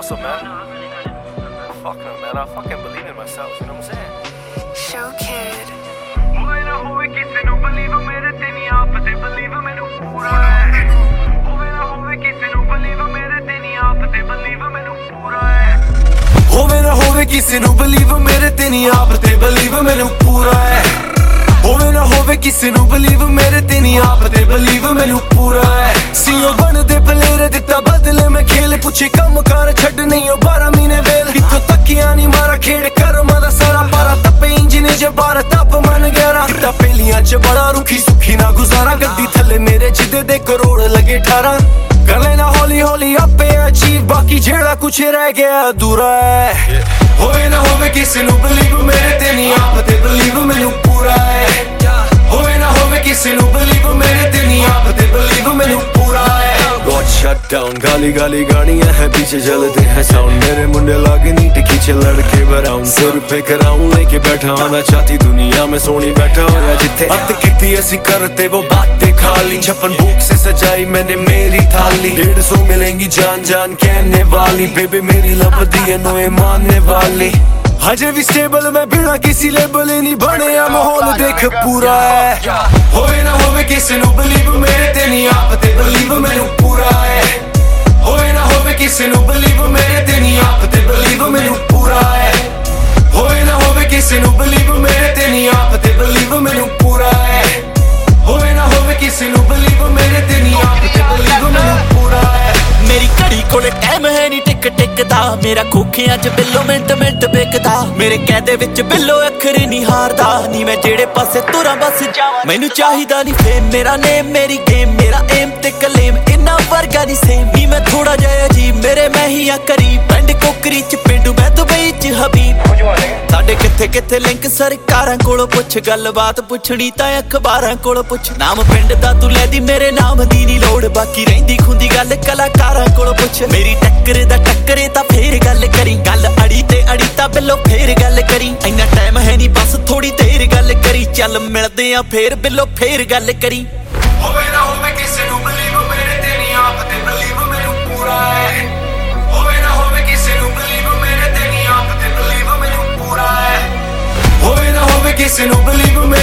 awesome, man. Fuck no, man. I fucking believe in myself, you know what I'm saying? Show kid. ਹੋਵੇ ਨਾ ਹੋਵੇ ਕਿਸੇ ਨੂੰ believe ਮੇਰੇ ਤੇ ਨਹੀਂ ਆਪ ਤੇ ਬਲੀਵ ਮੈਨੂੰ ਪੂਰਾ ਹੈ ਹੋਵੇ ਨਾ ਹੋਵੇ ਕਿਸੇ ਨੂੰ ਬਲੀਵ ਮੇਰੇ ਤੇ ਨਹੀਂ ਆਪ ਤੇ ਬਲੀਵ ਮੈਨੂੰ ਪੂਰਾ ਹੈ ਹੋਵੇ ਨਾ ਹੋਵੇ ਕਿਸੇ ਨੂੰ ਬਲੀਵ ਮੇਰੇ ਤੇ ਨਹੀਂ ਆਪ ਤੇ ਬਲੀਵ ਮੈਨੂੰ ਪੂਰਾ ਹੈ ਹੋਵੇ ਨਾ ਹੋਵੇ ਕਿਸੇ ਨੂੰ ਬਲੀਵ ਮੇਰੇ ਤੇ ਨਹੀਂ ਆਪ ਤੇ ਬਲੀਵ ਮੈਨੂੰ ਪੂਰਾ ਹੈ ਸੀਓ ਬਣਦੇ ਪਲੇਰ ਦਿੱਤਾ ਬਦਲੇ ਮੈਂ ਖੇਲ ਪੁੱਛੇ ਕੰਮ ਕਾਰ ਛੱਡ ਨਹੀਂ ਉਹ 12 ਮਹੀਨੇ ਵੇਲ ਕਿਤੋਂ ਤੱਕਿਆ ਨਹੀਂ ਮਾਰਾ ਖੇਡ ਕਰਮਾਂ ਦਾ ਸਾਰਾ ਪਾਰਾ ਤਪੇ ਇੰਜਨ ਜੇ ਬਾਰ ਤਪ ਮਨ ਗਿਆ ਕਿਤਾ ਪਹਿਲੀਆਂ ਚ ਬੜਾ ਰੁਖੀ ਸੁਖੀ ਨਾ ਗੁਜ਼ਾਰਾ ਗੱਡੀ ਥੱਲੇ ਮੇਰੇ ਜਿੱਦੇ ਦੇ ਕਰੋੜ ਲੱਗੇ 18 ਕਰ ਲੈਣਾ ਹੌਲੀ ਹੌਲੀ ਆਪੇ ਅਚੀਵ ਬਾਕੀ ਜਿਹੜਾ ਕੁਛ ਰਹਿ ਗਿਆ ਅਧੂਰਾ ਹੈ ਹੋਵੇ ਨਾ ਹੋਵੇ ਕਿਸੇ ਨੂੰ ਬਲੀਵ ਮੇਰੇ ਤੇ ਨਹੀਂ ਆਪ ਤੇ ਬਲੀਵ ਮੈਨੂੰ ਪੂਰਾ ਹੈ ਹੋਵੇ ਨਾ ਹੋਵੇ ਕਿਸੇ ਨੂੰ ਬਲੀਵ ਮੇਰੇ ਤੇ ਨਹੀਂ ਆਪ ਤੇ ਬਲੀਵ ਮੈਨੂੰ ਪੂਰਾ ਹੈ God shut down गाली गाली गाड़ियां है पीछे चलते हैं साउंड मेरे मुंडे लागे नीट खींचे लड़के बराउंड सिर पे कराऊं लेके बैठा आना चाहती दुनिया में सोनी बैठा होया जिथे अब कितनी ऐसी करते वो बातें खाली छप्पन भूख से सजाई मैंने मेरी थाली 150 मिलेंगी जान जान कहने वाली बेबी मेरी लबदी है नोए मानने वाली हजे भी स्टेबल मैं बिना किसी लेबल नहीं बने माहौल देख पूरा है होवे ना होवे किसी नू बलीव मेरे ते नहीं आप ते बलीव मैनू पूरा है होवे ना होवे किसी नू बलीव मेरे ते नहीं आप ते बलीव मैनू पूरा है होवे ना होवे किसी नू बलीव मेरे ते नहीं आप ते बलीव मैनू पूरा है होवे ना होवे किसी नू बलीव मेरे ते नहीं आप ते बलीव मैनू पूरा है मेरी घड़ी कोले टाइम है नी टिक टिकदा मेरा खोखियां च बिल्लो मिंट मिंट बिकदा मेरे कहदे विच बिल्लो अखर नहीं हारदा नी मैं जेड़े पासे तुरां बस जावां मैनू चाहिदा नी फेम मेरा नेम मेरी गेम मेरा एम ते कलेम इन्ना वर्गा नी सेम नी मैं थोड़ा जिहा अजीब मेरे मैं ही आ करीब पिंड कोकरी च पिंडू मैं दुबई च हबीब साडे किथे किथे लिंक सरकारां कोलों पुछ गलबात पुछणी तां अखबारां कोलों पुछ नाम पिंड दा तू लैदी मेरे नाम दी नी लोड़ बाकी रहिंदी खुंदी गल कलाकारां कोलों पुछ मेरी टक्कर दा टक्करे तां फेर गल करी गल अड़ी ते अड़ी तां बिल्लो फेर गल करी इन्ना टाइम है नी बस थोड़ी देर गल करी चल मिलदे आ फेर बिल्लो फेर गल करी होवे ना होवे किसे नू बलीव मेरे ते नहीं आप ते बलीव मैनू पूरा है होवे ना होवे किसे नू बलीव मेरे ते नहीं आप ते बलीव मैनू पूरा है होवे ना होवे किसे नू बलीव